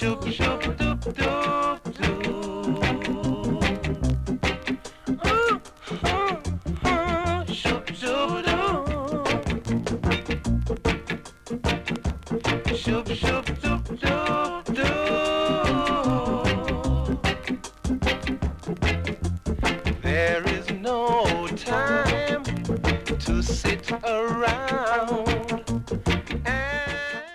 There is no time to sit around and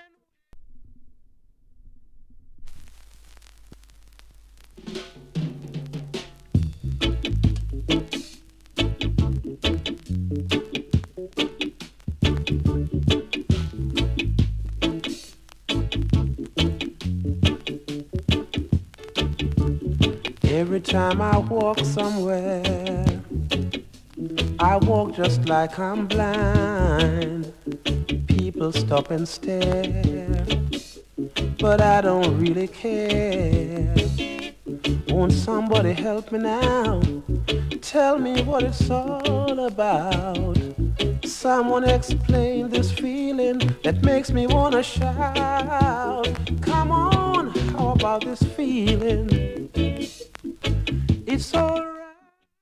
every time I walk somewhere, I walk just like I'm blind. People stop and stare, but I don't really care. Won't somebody help me now? Tell me what it's all about. Someone explain this feeling that makes me wanna shout. Come on, how about this feeling? It's alright.